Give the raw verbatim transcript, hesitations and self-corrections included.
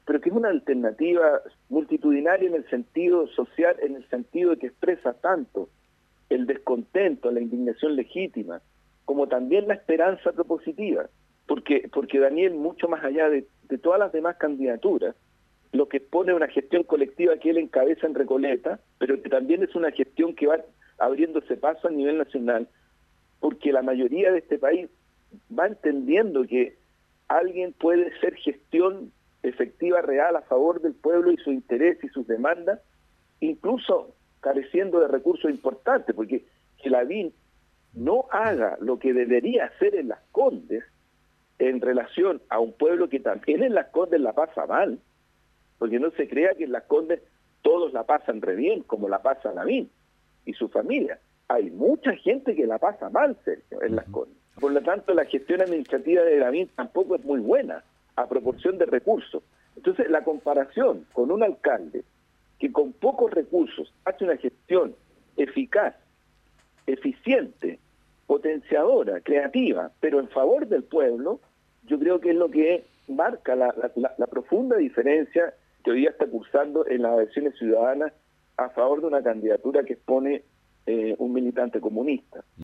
pero que es una alternativa multitudinaria en el sentido social, en el sentido de que expresa tanto el descontento, la indignación legítima, como también la esperanza propositiva, porque, porque Daniel, mucho más allá de, de todas las demás candidaturas, lo que pone una gestión colectiva que él encabeza en Recoleta, pero que también es una gestión que va abriéndose paso a nivel nacional, porque la mayoría de este país va entendiendo que alguien puede hacer gestión efectiva, real, a favor del pueblo y su interés y sus demandas, incluso careciendo de recursos importantes, porque que Lavín no haga lo que debería hacer en Las Condes en relación a un pueblo que también en Las Condes la pasa mal, porque no se crea que en Las Condes todos la pasan re bien, como la pasa Lavín y su familia. Hay mucha gente que la pasa mal, Sergio, en Las Condes. Por lo tanto, la gestión administrativa de Lavín tampoco es muy buena, a proporción de recursos. Entonces, la comparación con un alcalde que con pocos recursos hace una gestión eficaz, eficiente, potenciadora, creativa, pero en favor del pueblo, yo creo que es lo que marca la, la, la profunda diferencia que hoy día está cursando en las adhesiones ciudadanas a favor de una candidatura que expone eh, un militante comunista.